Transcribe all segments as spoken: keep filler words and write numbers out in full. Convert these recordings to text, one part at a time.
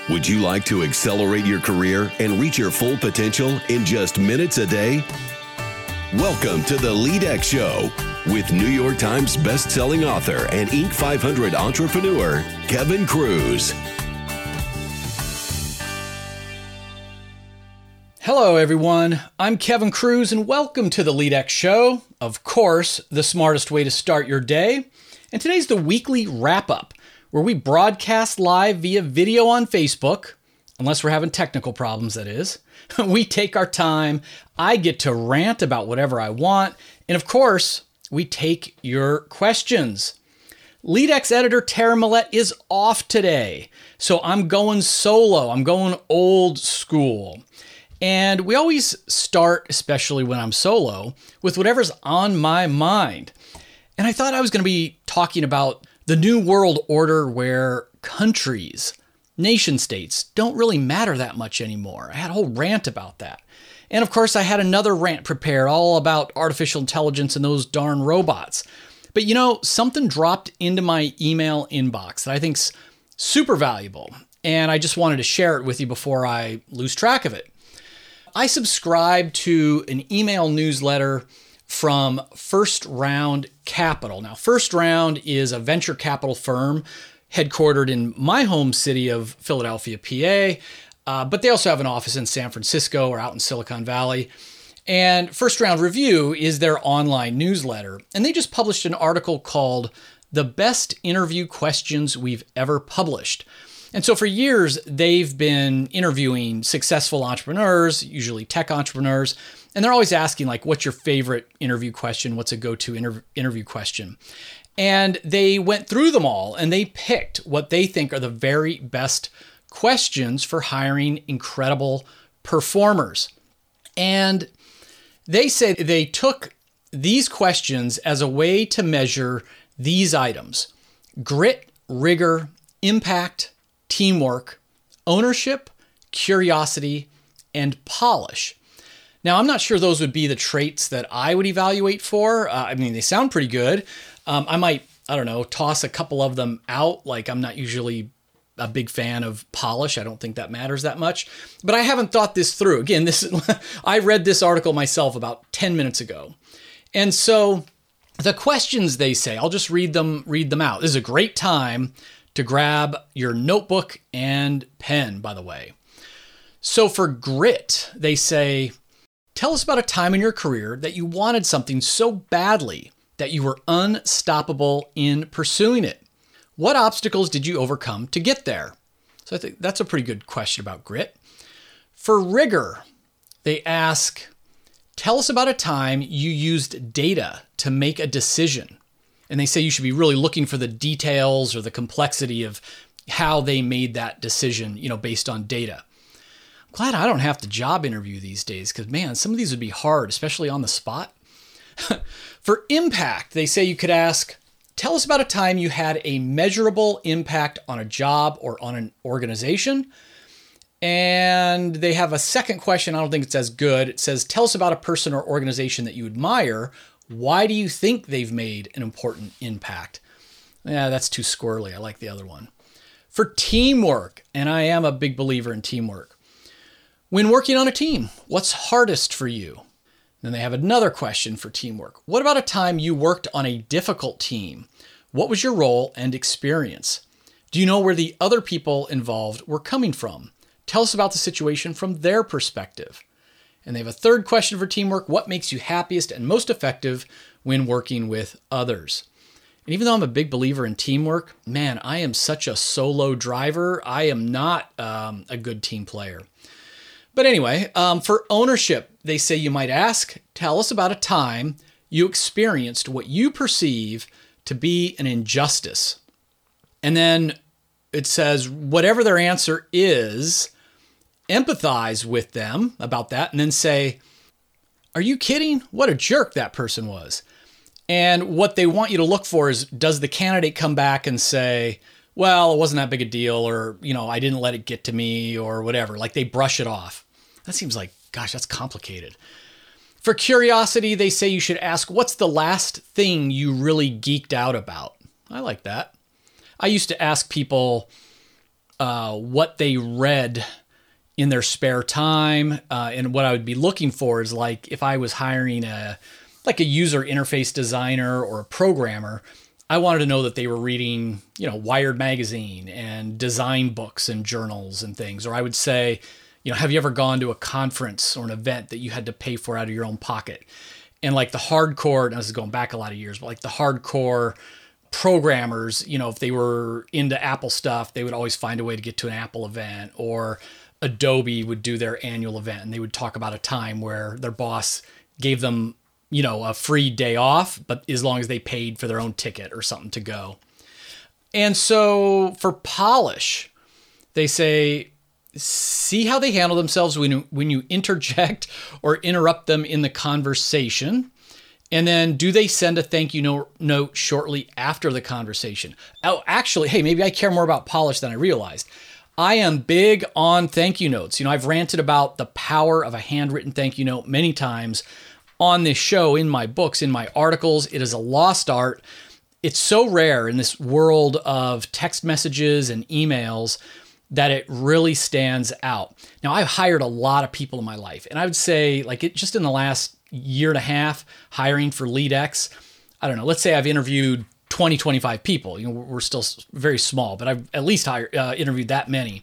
Would you like to accelerate your career and reach your full potential in just minutes a day? Welcome to the LeadX Show with New York Times best-selling author and Inc five hundred entrepreneur, Kevin Kruse. Hello, everyone. I'm Kevin Kruse, and welcome to the LeadX Show. Of course, the smartest way to start your day. And today's the weekly wrap-up, where we broadcast live via video on Facebook, unless we're having technical problems, that is. We take our time, I get to rant about whatever I want, and of course, we take your questions. LeadX editor Tara Millette is off today, so I'm going solo, I'm going old school. And we always start, especially when I'm solo, with whatever's on my mind. And I thought I was going to be talking about the new world order where countries, nation states, don't really matter that much anymore. I had a whole rant about that. And of course, I had another rant prepared all about artificial intelligence and those darn robots. But you know, something dropped into my email inbox that I think's super valuable. And I just wanted to share it with you before I lose track of it. I subscribe to an email newsletter from First Round Capital. Now, First Round is a venture capital firm headquartered in my home city of Philadelphia, P A, uh, but they also have an office in San Francisco or out in Silicon Valley. And First Round Review is their online newsletter. And they just published an article called The Best Interview Questions We've Ever Published. And so for years, they've been interviewing successful entrepreneurs, usually tech entrepreneurs, and they're always asking, like, what's your favorite interview question? What's a go-to inter- interview question? And they went through them all, and they picked what they think are the very best questions for hiring incredible performers. And they say they took these questions as a way to measure these items: grit, rigor, impact, teamwork, ownership, curiosity, and polish. Now, I'm not sure those would be the traits that I would evaluate for. Uh, I mean, they sound pretty good. Um, I might, I don't know, toss a couple of them out. Like, I'm not usually a big fan of polish. I don't think that matters that much. But I haven't thought this through. Again, this I read this article myself about ten minutes ago. And so the questions they say, I'll just read them, read them out. This is a great time to grab your notebook and pen, by the way. So for grit, they say, tell us about a time in your career that you wanted something so badly that you were unstoppable in pursuing it. What obstacles did you overcome to get there? So I think that's a pretty good question about grit. For rigor, they ask, tell us about a time you used data to make a decision. And they say you should be really looking for the details or the complexity of how they made that decision, you know, based on data. I'm glad I don't have to job interview these days because, man, some of these would be hard, especially on the spot. For impact, they say you could ask, tell us about a time you had a measurable impact on a job or on an organization. And they have a second question. I don't think it's as good. It says, tell us about a person or organization that you admire. Why do you think they've made an important impact? Yeah, that's too squirrely. I like the other one. For teamwork, and I am a big believer in teamwork. When working on a team, what's hardest for you? Then they have another question for teamwork. What about a time you worked on a difficult team? What was your role and experience? Do you know where the other people involved were coming from? Tell us about the situation from their perspective. And they have a third question for teamwork. What makes you happiest and most effective when working with others? And even though I'm a big believer in teamwork, man, I am such a solo driver. I am not um, a good team player. But anyway, um, for ownership, they say you might ask, tell us about a time you experienced what you perceive to be an injustice. And then it says, whatever their answer is, empathize with them about that, and then say, are you kidding? What a jerk that person was. And what they want you to look for is, does the candidate come back and say, well, it wasn't that big a deal, or, you know, I didn't let it get to me, or whatever. Like, they brush it off. That seems like, gosh, that's complicated. For curiosity, they say you should ask, what's the last thing you really geeked out about? I like that. I used to ask people, uh, what they read in their spare time. Uh, and what I would be looking for is like if I was hiring a like a user interface designer or a programmer, I wanted to know that they were reading, you know, Wired magazine and design books and journals and things. Or I would say, you know, have you ever gone to a conference or an event that you had to pay for out of your own pocket? And like the hardcore, and this is going back a lot of years, but like the hardcore programmers, you know, if they were into Apple stuff, they would always find a way to get to an Apple event. Or Adobe would do their annual event and they would talk about a time where their boss gave them, you know, a free day off, but as long as they paid for their own ticket or something to go. And so for Polish, they say, see how they handle themselves when you, when you interject or interrupt them in the conversation. And then do they send a thank you note, note shortly after the conversation? Oh, actually, hey, maybe I care more about Polish than I realized. I am big on thank you notes. You know, I've ranted about the power of a handwritten thank you note many times on this show, in my books, in my articles. It is a lost art. It's so rare in this world of text messages and emails that it really stands out. Now, I've hired a lot of people in my life, and I would say like it just in the last year and a half hiring for LeadX, I don't know, let's say I've interviewed twenty, twenty-five people. You know, we're still very small, but I've at least hired, uh, interviewed that many.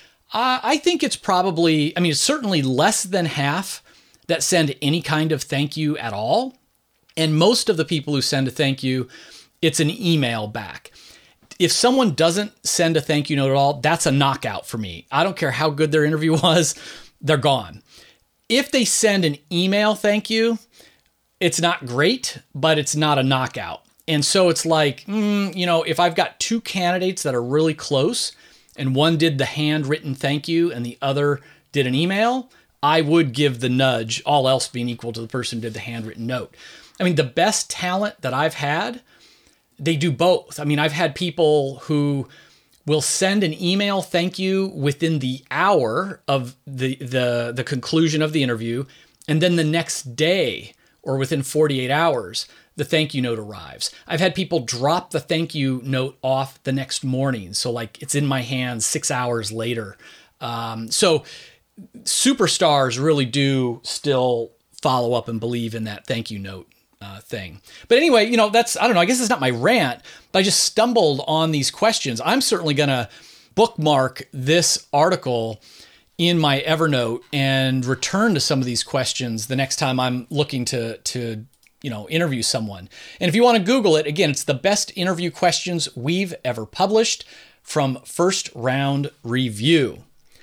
Uh, I think it's probably, I mean, it's certainly less than half that send any kind of thank you at all. And most of the people who send a thank you, it's an email back. If someone doesn't send a thank you note at all, that's a knockout for me. I don't care how good their interview was, they're gone. If they send an email thank you, it's not great, but it's not a knockout. And so it's like, mm, you know, if I've got two candidates that are really close and one did the handwritten thank you and the other did an email, I would give the nudge, all else being equal to the person who did the handwritten note. I mean, the best talent that I've had, they do both. I mean, I've had people who will send an email thank you within the hour of the, the, the conclusion of the interview. And then the next day or within forty-eight hours, the thank you note arrives. I've had people drop the thank you note off the next morning. So like it's in my hands six hours later. Um, so superstars really do still follow up and believe in that thank you note uh, thing. But anyway, you know, that's, I don't know, I guess it's not my rant, but I just stumbled on these questions. I'm certainly going to bookmark this article in my Evernote and return to some of these questions the next time I'm looking to, to, you know, interview someone. And if you want to Google it, again, it's the best interview questions we've ever published from First Round Review.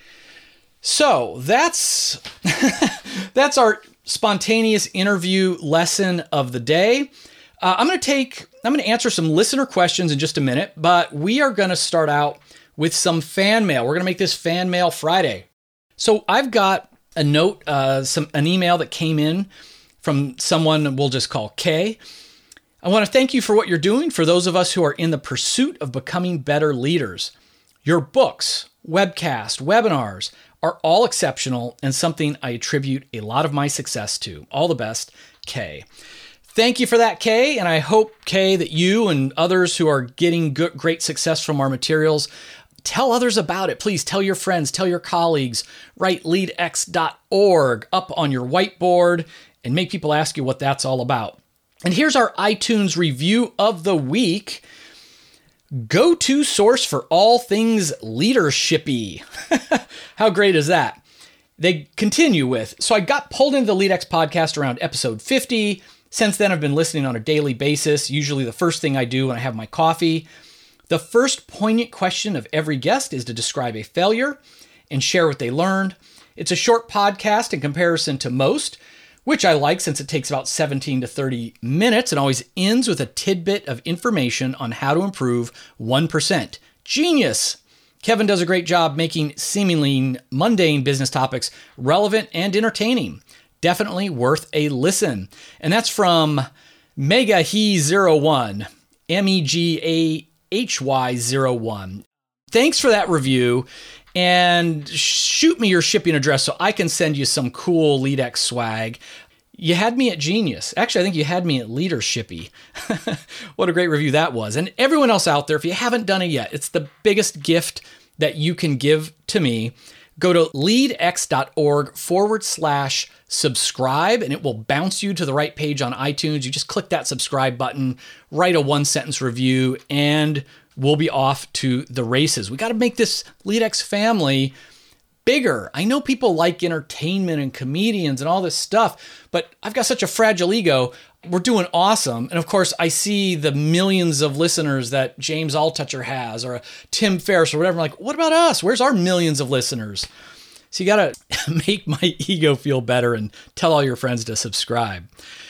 So that's that's our spontaneous interview lesson of the day. Uh, I'm going to take, I'm going to answer some listener questions in just a minute, but we are going to start out with some fan mail. We're going to make this Fan Mail Friday. So I've got a note, uh, some an email that came in from someone we'll just call Kay. I want to thank you for what you're doing for those of us who are in the pursuit of becoming better leaders. Your books, webcast, webinars are all exceptional and something I attribute a lot of my success to. All the best, Kay. Thank you for that, Kay. And I hope, Kay, that you and others who are getting good, great success from our materials, tell others about it. Please tell your friends, tell your colleagues, write lead x dot org up on your whiteboard and make people ask you what that's all about. And here's our iTunes review of the week. Go-to source for all things leadershipy. How great is that? They continue with, so I got pulled into the LeadX podcast around episode fifty. Since then, I've been listening on a daily basis, usually the first thing I do when I have my coffee. The first poignant question of every guest is to describe a failure and share what they learned. It's a short podcast in comparison to most, which I like since it takes about seventeen to thirty minutes and always ends with a tidbit of information on how to improve one percent. Genius! Kevin does a great job making seemingly mundane business topics relevant and entertaining. Definitely worth a listen. And that's from Megahy zero one, M E G A H Y zero one. Thanks for that review. And shoot me your shipping address so I can send you some cool LeadX swag. You had me at Genius. Actually, I think you had me at Leadershipy. What a great review that was. And everyone else out there, if you haven't done it yet, it's the biggest gift that you can give to me. Go to leadx.org forward slash subscribe, and it will bounce you to the right page on iTunes. You just click that subscribe button, write a one sentence review, and we'll be off to the races. We got to make this LeadX family bigger. I know people like entertainment and comedians and all this stuff, but I've got such a fragile ego. We're doing awesome. And of course, I see the millions of listeners that James Altucher has or Tim Ferriss or whatever. I'm like, what about us? Where's our millions of listeners? So you got to make my ego feel better and tell all your friends to subscribe.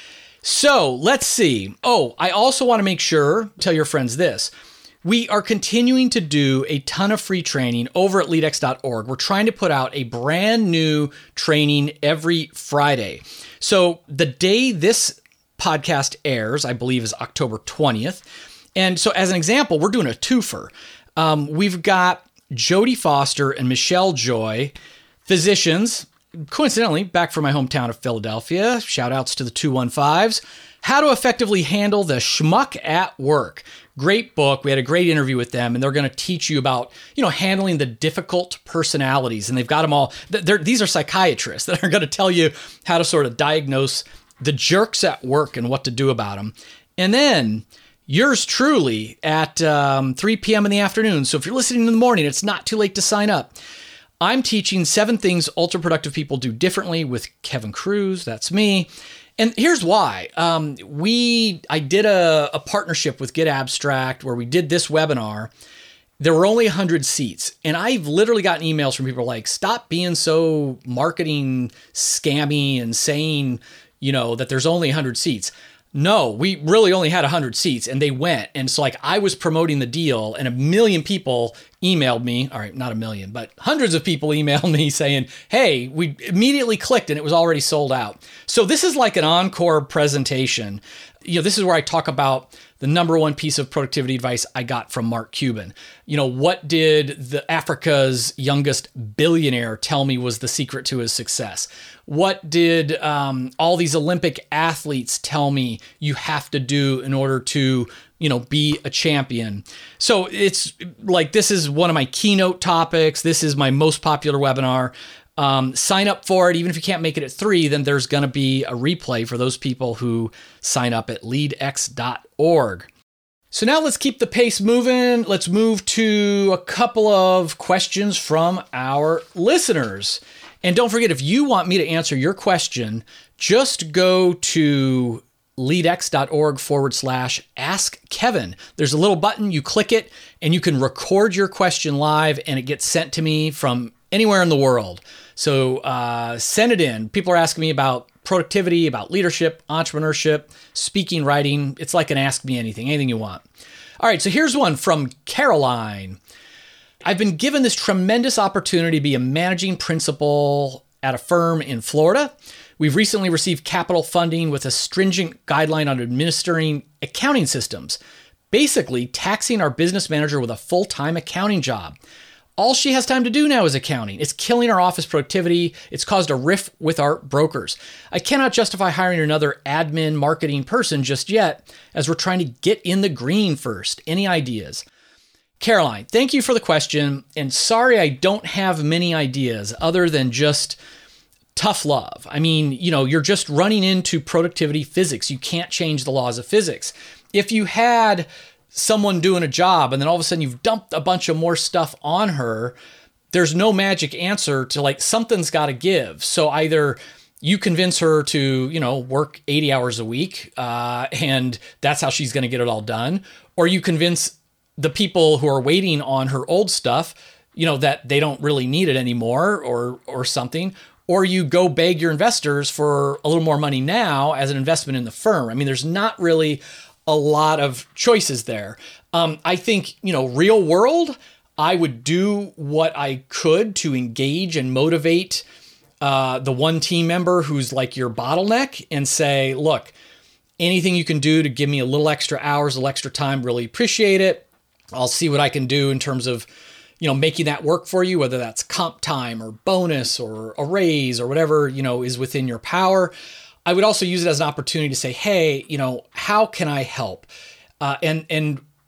So let's see. Oh, I also want to make sure, tell your friends this. We are continuing to do a ton of free training over at lead x dot org. We're trying to put out a brand new training every Friday. So the day this podcast airs, I believe, is October twentieth. And so as an example, we're doing a twofer. Um, we've got Jodie Foster and Michelle Joy, physicians, coincidentally, back from my hometown of Philadelphia. Shout outs to the two one fives. How to Effectively Handle the Schmuck at Work. Great book. We had a great interview with them, and they're going to teach you about, you know, handling the difficult personalities. And they've got them all. They're, these are psychiatrists that are going to tell you how to sort of diagnose the jerks at work and what to do about them. And then yours truly at um, three p.m. in the afternoon. So if you're listening in the morning, it's not too late to sign up. I'm teaching seven things ultra-productive people do differently with Kevin Cruz. That's me. And here's why. Um, we, I did a, a partnership with Get Abstract where we did this webinar. There were only one hundred seats. And I've literally gotten emails from people like, stop being so marketing scammy and saying, you know, that there's only one hundred seats. No, we really only had one hundred seats and they went. And so like I was promoting the deal and a million people emailed me. All right, not a million, but hundreds of people emailed me saying, hey, we immediately clicked and it was already sold out. So this is like an encore presentation. You know, this is where I talk about the number one piece of productivity advice I got from Mark Cuban. You know, what did the Africa's youngest billionaire tell me was the secret to his success? What did um, all these Olympic athletes tell me you have to do in order to, you know, be a champion? So it's like, this is one of my keynote topics. This is my most popular webinar. Um, sign up for it. Even if you can't make it at three, then there's going to be a replay for those people who sign up at lead x dot org. So now let's keep the pace moving. Let's move to a couple of questions from our listeners. And don't forget, if you want me to answer your question, just go to leadx.org forward slash ask Kevin. There's a little button, you click it, and you can record your question live, and it gets sent to me from anywhere in the world. So uh, send it in. People are asking me about productivity, about leadership, entrepreneurship, speaking, writing. It's like an ask me anything, anything you want. All right, so here's one from Caroline. I've been given this tremendous opportunity to be a managing principal at a firm in Florida. We've recently received capital funding with a stringent guideline on administering accounting systems, basically taxing our business manager with a full-time accounting job. All she has time to do now is accounting. It's killing our office productivity. It's caused a rift with our brokers. I cannot justify hiring another admin marketing person just yet, as we're trying to get in the green first. Any ideas? Caroline, thank you for the question. And sorry, I don't have many ideas other than just tough love. I mean, you know, you're just running into productivity physics. You can't change the laws of physics. If you had someone doing a job and then all of a sudden you've dumped a bunch of more stuff on her, there's no magic answer to, like, something's got to give. So either you convince her to, you know, work eighty hours a week uh, and that's how she's going to get it all done. Or you convince the people who are waiting on her old stuff, you know, that they don't really need it anymore or or something. Or you go beg your investors for a little more money now as an investment in the firm. I mean, there's not really a lot of choices there. Um, I think, you know, real world, I would do what I could to engage and motivate uh, the one team member who's like your bottleneck and say, look, anything you can do to give me a little extra hours, a little extra time, really appreciate it. I'll see what I can do in terms of, you know, making that work for you, whether that's comp time or bonus or a raise or whatever, you know, is within your power. I would also use it as an opportunity to say, hey, you know, how can I help? Uh, and and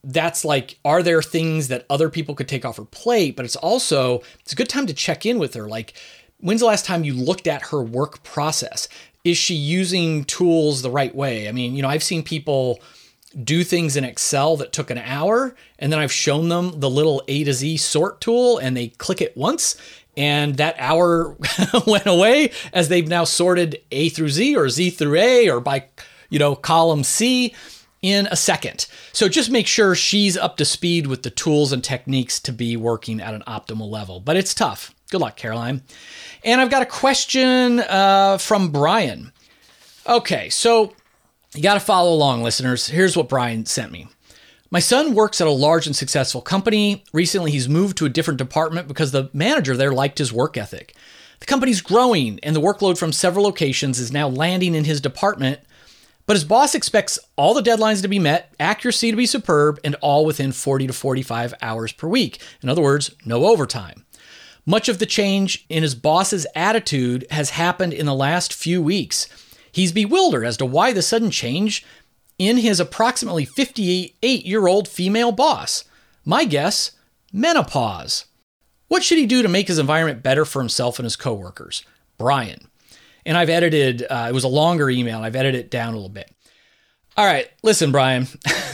that's like, are there things that other people could take off her plate? But it's also, it's a good time to check in with her. Like, when's the last time you looked at her work process? Is she using tools the right way? I mean, you know, I've seen people do things in Excel that took an hour, and then I've shown them the little A to Z sort tool, and they click it once, and that hour went away as they've now sorted A through Z or Z through A or by, you know, column C in a second. So just make sure she's up to speed with the tools and techniques to be working at an optimal level. But it's tough. Good luck, Caroline. And I've got a question uh, from Brian. Okay, so you got to follow along, listeners. Here's what Brian sent me. My son works at a large and successful company. Recently, he's moved to a different department because the manager there liked his work ethic. The company's growing, and the workload from several locations is now landing in his department, but his boss expects all the deadlines to be met, accuracy to be superb, and all within forty to forty-five hours per week. In other words, no overtime. Much of the change in his boss's attitude has happened in the last few weeks. He's bewildered as to why the sudden change in his approximately fifty-eight-year-old female boss. My guess, menopause. What should he do to make his environment better for himself and his coworkers? Brian. And I've edited, uh, it was a longer email. I've edited it down a little bit. All right, listen, Brian.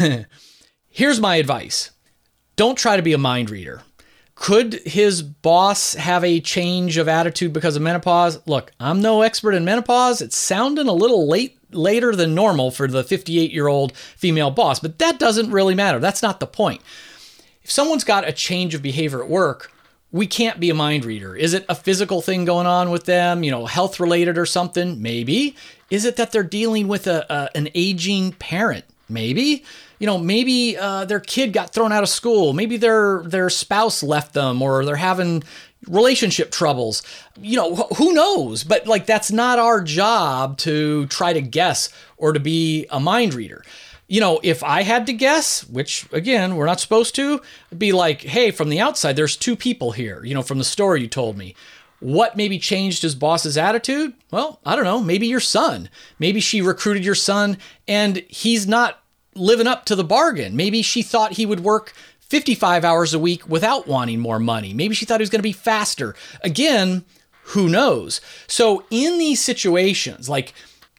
Here's my advice. Don't try to be a mind reader. Could his boss have a change of attitude because of menopause? Look, I'm no expert in menopause. It's sounding a little late, later than normal for the fifty-eight-year-old female boss, but that doesn't really matter. That's not the point. If someone's got a change of behavior at work, we can't be a mind reader. Is it a physical thing going on with them, you know, health related or something? Maybe. Is it that they're dealing with a, a an aging parent? Maybe. You know, maybe uh, their kid got thrown out of school. Maybe their their spouse left them, or they're having relationship troubles. You know, wh- who knows? But like, that's not our job to try to guess or to be a mind reader. You know, if I had to guess, which again, we're not supposed to, it'd be like, hey, from the outside, there's two people here, you know, from the story you told me. What maybe changed his boss's attitude? Well, I don't know. Maybe your son. Maybe she recruited your son and he's not living up to the bargain. Maybe she thought he would work fifty-five hours a week without wanting more money. Maybe she thought he was going to be faster. Again, who knows? So in these situations, like,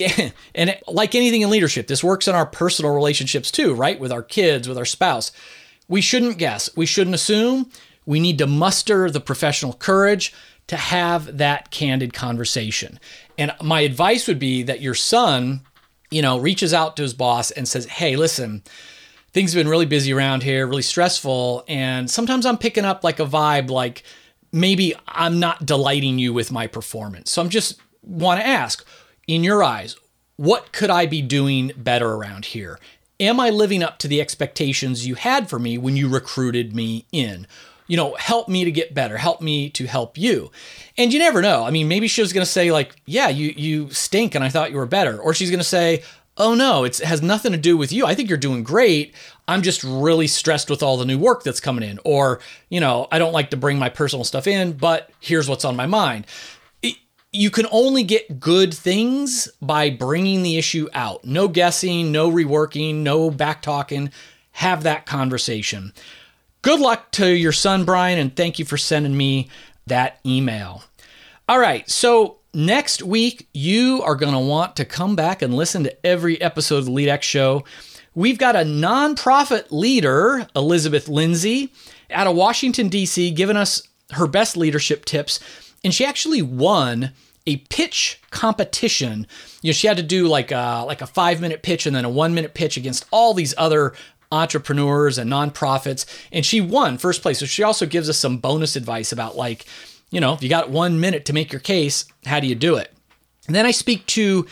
and like anything in leadership, this works in our personal relationships too, right? With our kids, with our spouse. We shouldn't guess. We shouldn't assume. We need to muster the professional courage to have that candid conversation. And my advice would be that your son, you know, reaches out to his boss and says, hey, listen, things have been really busy around here, really stressful. And sometimes I'm picking up like a vibe, like maybe I'm not delighting you with my performance. So I'm just want to ask, in your eyes, what could I be doing better around here? Am I living up to the expectations you had for me when you recruited me in? You know, help me to get better. Help me to help you. And you never know. I mean, maybe she was going to say like, yeah, you you stink and I thought you were better. Or she's going to say, oh no, it's, it has nothing to do with you. I think you're doing great. I'm just really stressed with all the new work that's coming in. Or, you know, I don't like to bring my personal stuff in, but here's what's on my mind. It, you can only get good things by bringing the issue out. No guessing, no reworking, no back talking. Have that conversation. Good luck to your son, Brian, and thank you for sending me that email. All right, so next week, you are going to want to come back and listen to every episode of the LeadX Show. We've got a nonprofit leader, Elizabeth Lindsay, out of Washington, D C, giving us her best leadership tips, and she actually won a pitch competition. You know, she had to do like a, like a five-minute pitch and then a one-minute pitch against all these other entrepreneurs and nonprofits, and she won first place. So she also gives us some bonus advice about like, you know, if you got one minute to make your case, how do you do it? And then I speak to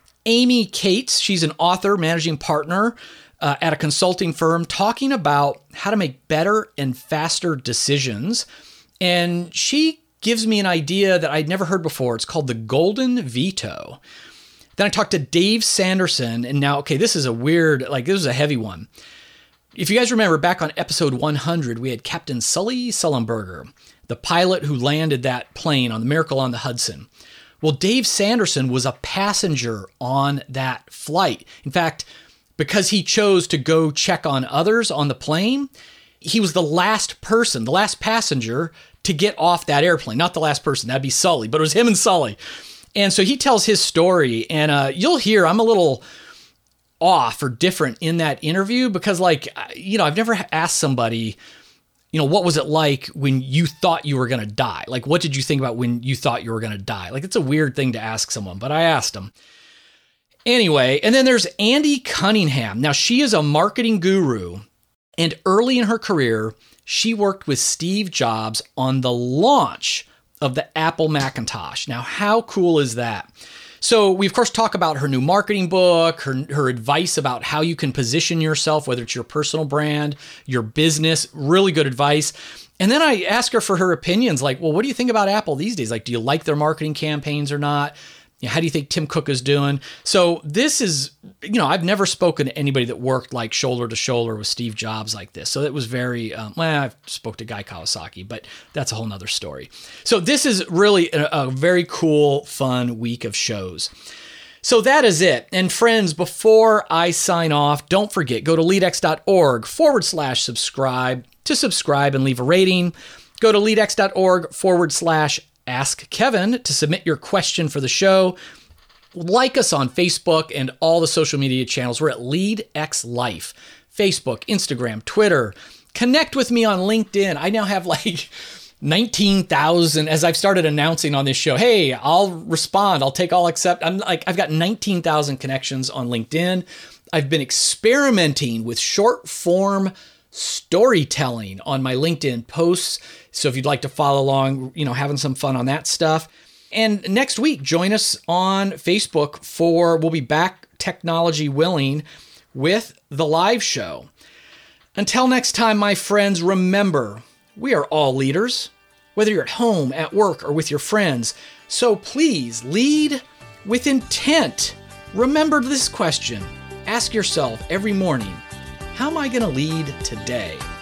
Amy Cates. She's an author, managing partner uh, at a consulting firm, talking about how to make better and faster decisions. And she gives me an idea that I'd never heard before. It's called the Golden Veto. Then I talked to Dave Sanderson, and now, okay, this is a weird, like this is a heavy one. If you guys remember back on episode one hundred, we had Captain Sully Sullenberger, the pilot who landed that plane on the Miracle on the Hudson. Well, Dave Sanderson was a passenger on that flight. In fact, because he chose to go check on others on the plane, he was the last person, the last passenger to get off that airplane. Not the last person, that'd be Sully, but it was him and Sully. And so he tells his story, and uh, you'll hear I'm a little off or different in that interview because, like, you know, I've never asked somebody, you know, what was it like when you thought you were going to die? Like, what did you think about when you thought you were going to die? Like, it's a weird thing to ask someone, but I asked him. Anyway, and then there's Andy Cunningham. Now, she is a marketing guru, and early in her career, she worked with Steve Jobs on the launch of the Apple Macintosh. Now, how cool is that? So we, of course, talk about her new marketing book, her, her advice about how you can position yourself, whether it's your personal brand, your business, really good advice. And then I ask her for her opinions, like, well, what do you think about Apple these days? Like, do you like their marketing campaigns or not? You know, how do you think Tim Cook is doing? So this is, you know, I've never spoken to anybody that worked like shoulder to shoulder with Steve Jobs like this. So it was very, um, well, I spoke to Guy Kawasaki, but that's a whole nother story. So this is really a, a very cool, fun week of shows. So that is it. And friends, before I sign off, don't forget, go to leadx.org forward slash subscribe to subscribe and leave a rating. Go to leadx.org forward slash Ask Kevin to submit your question for the show. Like us on Facebook and all the social media channels. We're at LeadXLife. Facebook, Instagram, Twitter. Connect with me on LinkedIn. I now have like nineteen thousand as I've started announcing on this show. Hey, I'll respond. I'll take all except. I'm like, I've got nineteen thousand connections on LinkedIn. I've been experimenting with short form storytelling on my LinkedIn posts. So if you'd like to follow along, you know, having some fun on that stuff. And next week, join us on Facebook for, we'll be back, technology willing, with the live show. Until next time, my friends, remember, we are all leaders, whether you're at home, at work, or with your friends. So please lead with intent. Remember this question. Ask yourself every morning, how am I going to lead today?